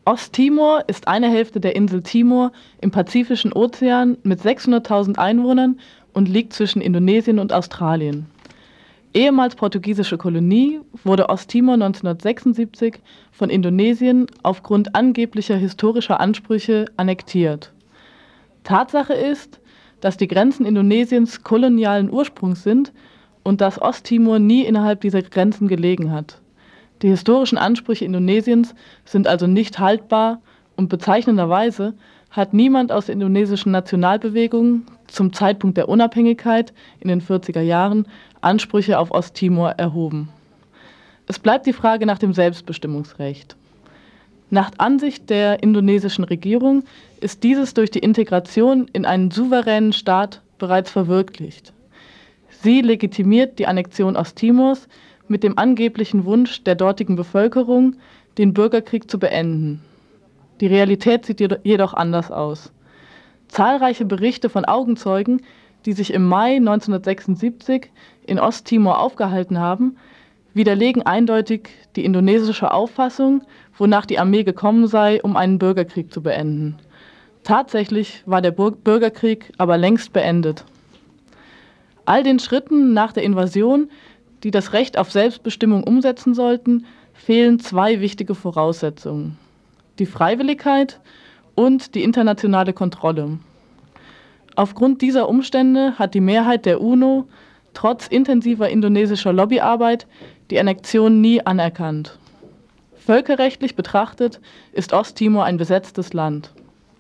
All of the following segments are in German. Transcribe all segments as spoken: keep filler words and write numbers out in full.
Osttimor ist eine Hälfte der Insel Timor im Pazifischen Ozean mit sechshunderttausend Einwohnern und liegt zwischen Indonesien und Australien. Ehemals portugiesische Kolonie wurde Osttimor neunzehnhundertsechsundsiebzig von Indonesien aufgrund angeblicher historischer Ansprüche annektiert. Tatsache ist, dass die Grenzen Indonesiens kolonialen Ursprungs sind und dass Osttimor nie innerhalb dieser Grenzen gelegen hat. Die historischen Ansprüche Indonesiens sind also nicht haltbar und bezeichnenderweise hat niemand aus der indonesischen Nationalbewegung zum Zeitpunkt der Unabhängigkeit in den vierziger Jahren Ansprüche auf Osttimor erhoben. Es bleibt die Frage nach dem Selbstbestimmungsrecht. Nach Ansicht der indonesischen Regierung ist dieses durch die Integration in einen souveränen Staat bereits verwirklicht. Sie legitimiert die Annexion Osttimors mit dem angeblichen Wunsch der dortigen Bevölkerung, den Bürgerkrieg zu beenden. Die Realität sieht jedoch anders aus. Zahlreiche Berichte von Augenzeugen, die sich im Mai neunzehnhundertsechsundsiebzig in Osttimor aufgehalten haben, widerlegen eindeutig die indonesische Auffassung, wonach die Armee gekommen sei, um einen Bürgerkrieg zu beenden. Tatsächlich war der Bürgerkrieg aber längst beendet. All den Schritten nach der Invasion, die das Recht auf Selbstbestimmung umsetzen sollten, fehlen zwei wichtige Voraussetzungen: die Freiwilligkeit und die internationale Kontrolle. Aufgrund dieser Umstände hat die Mehrheit der UNO trotz intensiver indonesischer Lobbyarbeit die Annexion nie anerkannt. Völkerrechtlich betrachtet ist Osttimor ein besetztes Land.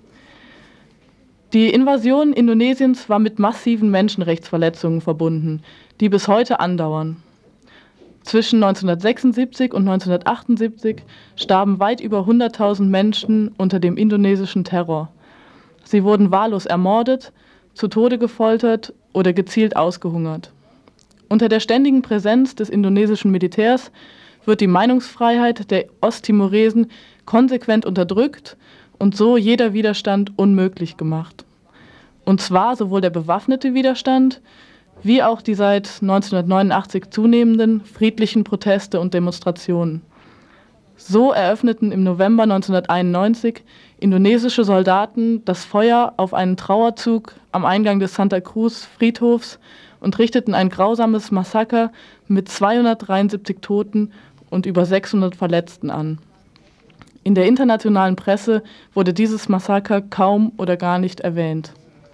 Die Invasion Indonesiens war mit massiven Menschenrechtsverletzungen verbunden, die bis heute andauern. Zwischen neunzehnhundertsechsundsiebzig und neunzehnhundertachtundsiebzig starben weit über hunderttausend Menschen unter dem indonesischen Terror. Sie wurden wahllos ermordet, zu Tode gefoltert oder gezielt ausgehungert. Unter der ständigen Präsenz des indonesischen Militärs wird die Meinungsfreiheit der Osttimoresen konsequent unterdrückt und so jeder Widerstand unmöglich gemacht. Und zwar sowohl der bewaffnete Widerstand wie auch die seit neunzehnhundertneunundachtzig zunehmenden friedlichen Proteste und Demonstrationen. So eröffneten im November neunzehnhunderteinundneunzig indonesische Soldaten das Feuer auf einen Trauerzug am Eingang des Santa Cruz Friedhofs und richteten ein grausames Massaker mit zweihundertdreiundsiebzig Toten und über sechshundert Verletzten an. In der internationalen Presse wurde dieses Massaker kaum oder gar nicht erwähnt.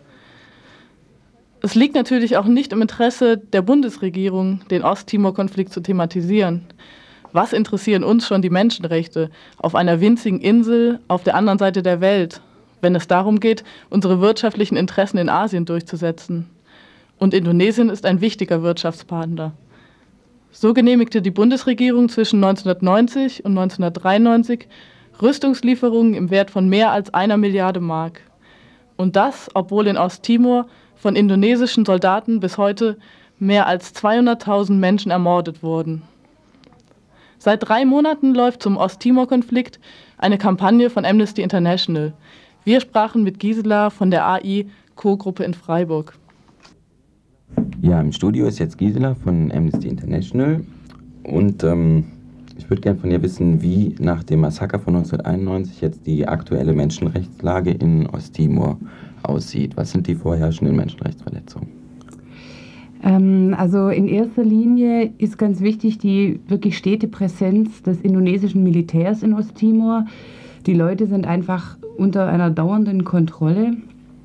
Es liegt natürlich auch nicht im Interesse der Bundesregierung, den Osttimor-Konflikt zu thematisieren. Was interessieren uns schon die Menschenrechte auf einer winzigen Insel auf der anderen Seite der Welt, wenn es darum geht, unsere wirtschaftlichen Interessen in Asien durchzusetzen? Und Indonesien ist ein wichtiger Wirtschaftspartner. So genehmigte die Bundesregierung zwischen neunzehnhundertneunzig und neunzehnhundertdreiundneunzig Rüstungslieferungen im Wert von mehr als einer Milliarde Mark. Und das, obwohl in Osttimor von indonesischen Soldaten bis heute mehr als zweihunderttausend Menschen ermordet wurden. Seit drei Monaten läuft zum Osttimor-Konflikt eine Kampagne von Amnesty International. Wir sprachen mit Gisela von der A I-Co-Gruppe in Freiburg. Ja, im Studio ist jetzt Gisela von Amnesty International und ähm, ich würde gerne von ihr wissen, wie nach dem Massaker von neunzehnhunderteinundneunzig jetzt die aktuelle Menschenrechtslage in Osttimor aussieht. Was sind die vorherrschenden Menschenrechtsverletzungen? Ähm, also in erster Linie ist ganz wichtig die wirklich stete Präsenz des indonesischen Militärs in Osttimor. Die Leute sind einfach unter einer dauernden Kontrolle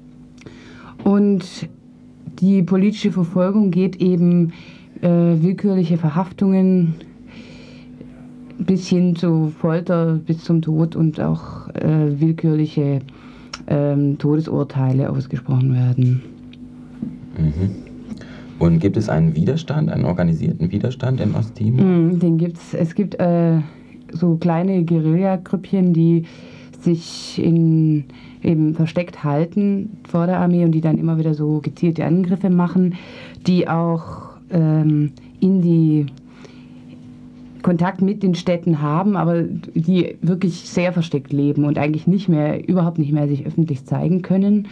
und die politische Verfolgung geht eben äh, willkürliche Verhaftungen bis hin zu Folter, bis zum Tod und auch äh, willkürliche äh, Todesurteile ausgesprochen werden. Mhm. Und gibt es einen Widerstand, einen organisierten Widerstand in Osttimor? Mm, den gibt's. Es gibt äh, so kleine Guerilla-Grüppchen, die sich in, eben versteckt halten vor der Armee und die dann immer wieder so gezielte Angriffe machen, die auch ähm, in die Kontakt mit den Städten haben, aber die wirklich sehr versteckt leben und eigentlich nicht mehr, überhaupt nicht mehr sich öffentlich zeigen können.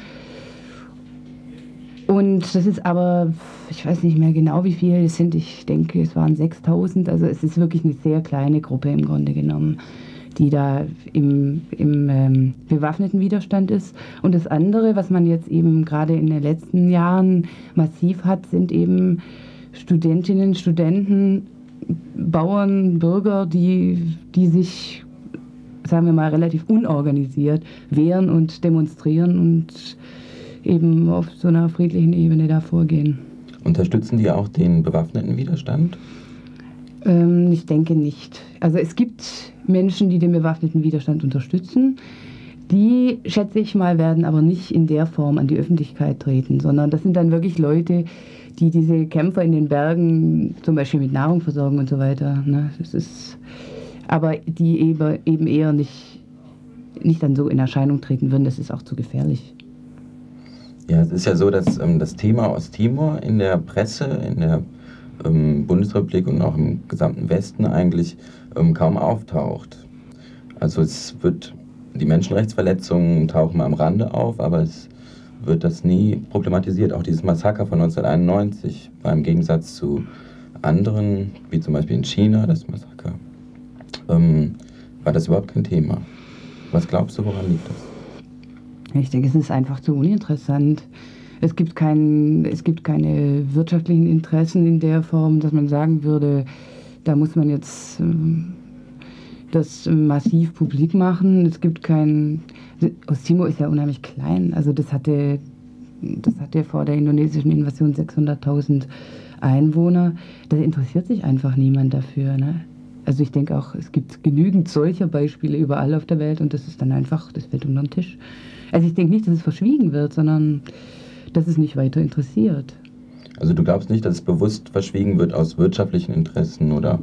Und das ist aber, ich weiß nicht mehr genau, wie viele es sind. Ich denke, es waren sechstausend. Also es ist wirklich eine sehr kleine Gruppe im Grunde genommen, die da im, im ähm, bewaffneten Widerstand ist. Und das andere, was man jetzt eben gerade in den letzten Jahren massiv hat, sind eben Studentinnen, Studenten, Bauern, Bürger, die, die sich, sagen wir mal, relativ unorganisiert wehren und demonstrieren und eben auf so einer friedlichen Ebene da vorgehen. Unterstützen die auch den bewaffneten Widerstand? Ähm, ich denke nicht. Also es gibt Menschen, die den bewaffneten Widerstand unterstützen. Die, schätze ich mal, werden aber nicht in der Form an die Öffentlichkeit treten, sondern das sind dann wirklich Leute, die diese Kämpfer in den Bergen zum Beispiel mit Nahrung versorgen und so weiter. Ne? Das ist, aber die eben, eben eher nicht, nicht dann so in Erscheinung treten würden, das ist auch zu gefährlich. Ja, es ist ja so, dass ähm, das Thema Osttimor in der Presse, in der ähm, Bundesrepublik und auch im gesamten Westen eigentlich ähm, kaum auftaucht. Also es wird, die Menschenrechtsverletzungen tauchen mal am Rande auf, aber es wird das nie problematisiert. Auch dieses Massaker von neunzehnhunderteinundneunzig war im Gegensatz zu anderen, wie zum Beispiel in China, das Massaker, ähm, war das überhaupt kein Thema. Was glaubst du, woran liegt das? Ich denke, es ist einfach zu uninteressant. Es gibt, kein, es gibt keine wirtschaftlichen Interessen in der Form, dass man sagen würde, da muss man jetzt das massiv publik machen. Es gibt kein... Osttimor ist ja unheimlich klein. Also das hatte, das hatte vor der indonesischen Invasion sechshunderttausend Einwohner. Da interessiert sich einfach niemand dafür. Ne? Also ich denke auch, es gibt genügend solcher Beispiele überall auf der Welt und das ist dann einfach, das fällt unter den Tisch. Also ich denke nicht, dass es verschwiegen wird, sondern dass es nicht weiter interessiert. Also du glaubst nicht, dass es bewusst verschwiegen wird aus wirtschaftlichen Interessen oder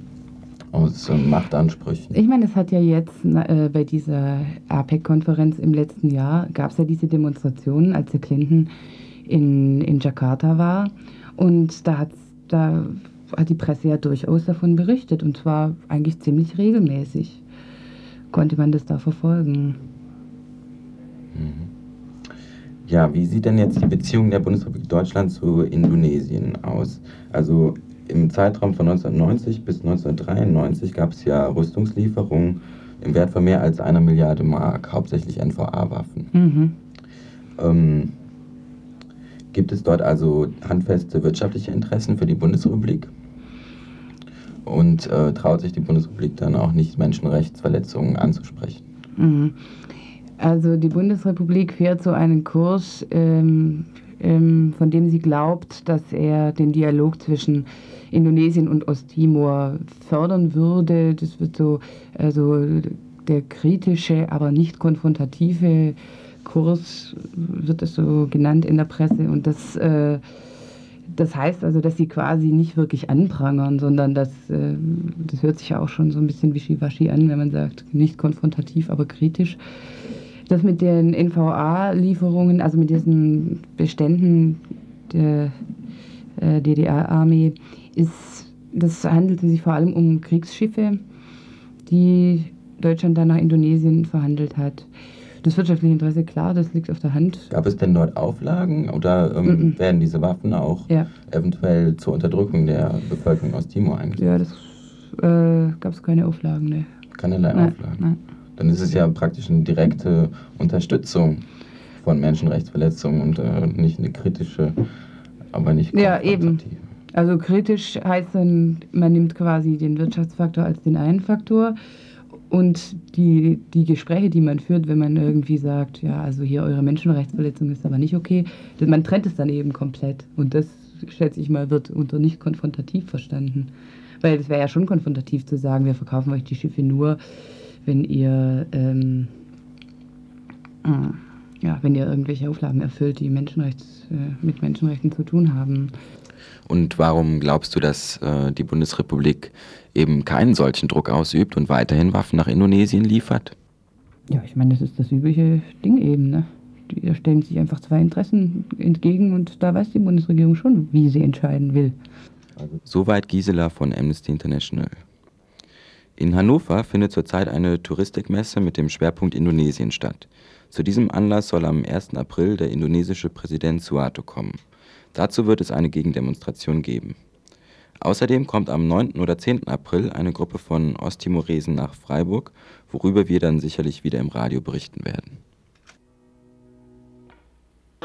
aus äh, Machtansprüchen? Ich meine, es hat ja jetzt äh, bei dieser A P E C-Konferenz im letzten Jahr, gab es ja diese Demonstrationen, als der Clinton in, in Jakarta war. Und da, hat's, da hat die Presse ja durchaus davon berichtet. Und zwar eigentlich ziemlich regelmäßig konnte man das da verfolgen. Ja, wie sieht denn jetzt die Beziehung der Bundesrepublik Deutschland zu Indonesien aus? Also im Zeitraum von neunzehnhundertneunzig bis neunzehnhundertdreiundneunzig gab es ja Rüstungslieferungen im Wert von mehr als einer Milliarde Mark, hauptsächlich N V A-Waffen. Mhm. Ähm, gibt es dort also handfeste wirtschaftliche Interessen für die Bundesrepublik? Und äh, traut sich die Bundesrepublik dann auch nicht, Menschenrechtsverletzungen anzusprechen? Mhm. Also die Bundesrepublik fährt so einen Kurs, ähm, ähm, von dem sie glaubt, dass er den Dialog zwischen Indonesien und Osttimor fördern würde. Das wird so, also der kritische, aber nicht konfrontative Kurs, wird es so genannt in der Presse. Und das, äh, das heißt also, dass sie quasi nicht wirklich anprangern, sondern dass, äh, das hört sich ja auch schon so ein bisschen wischiwaschi an, wenn man sagt, nicht konfrontativ, aber kritisch. Das mit den N V A-Lieferungen, also mit diesen Beständen der äh, D D R-Armee, ist, das handelte sich vor allem um Kriegsschiffe, die Deutschland dann nach Indonesien verhandelt hat. Das wirtschaftliche Interesse, klar, das liegt auf der Hand. Gab es denn dort Auflagen oder ähm, mm-mm. werden diese Waffen auch ja. eventuell zur Unterdrückung der Bevölkerung aus Timor eingesetzt? Ja, das äh, gab es keine Auflagen, ne. Keinerlei nein, Auflagen? Nein. Dann ist es ja praktisch eine direkte Unterstützung von Menschenrechtsverletzungen und äh, nicht eine kritische, aber nicht ja, eben. Also kritisch heißt dann, man nimmt quasi den Wirtschaftsfaktor als den einen Faktor und die, die Gespräche, die man führt, wenn man irgendwie sagt, ja, also hier eure Menschenrechtsverletzung ist aber nicht okay, man trennt es dann eben komplett und das, schätze ich mal, wird unter nicht konfrontativ verstanden. Weil es wäre ja schon konfrontativ zu sagen, wir verkaufen euch die Schiffe nur, wenn ihr, ähm, äh, ja, wenn ihr irgendwelche Auflagen erfüllt, die Menschenrechts, äh, mit Menschenrechten zu tun haben. Und warum glaubst du, dass äh, die Bundesrepublik eben keinen solchen Druck ausübt und weiterhin Waffen nach Indonesien liefert? Ja, ich meine, das ist das übliche Ding eben, ne? Da stellen sich einfach zwei Interessen entgegen und da weiß die Bundesregierung schon, wie sie entscheiden will. Soweit Gisela von Amnesty International. In Hannover findet zurzeit eine Touristikmesse mit dem Schwerpunkt Indonesien statt. Zu diesem Anlass soll am ersten April der indonesische Präsident Suharto kommen. Dazu wird es eine Gegendemonstration geben. Außerdem kommt am neunten oder zehnten April eine Gruppe von Osttimoresen nach Freiburg, worüber wir dann sicherlich wieder im Radio berichten werden.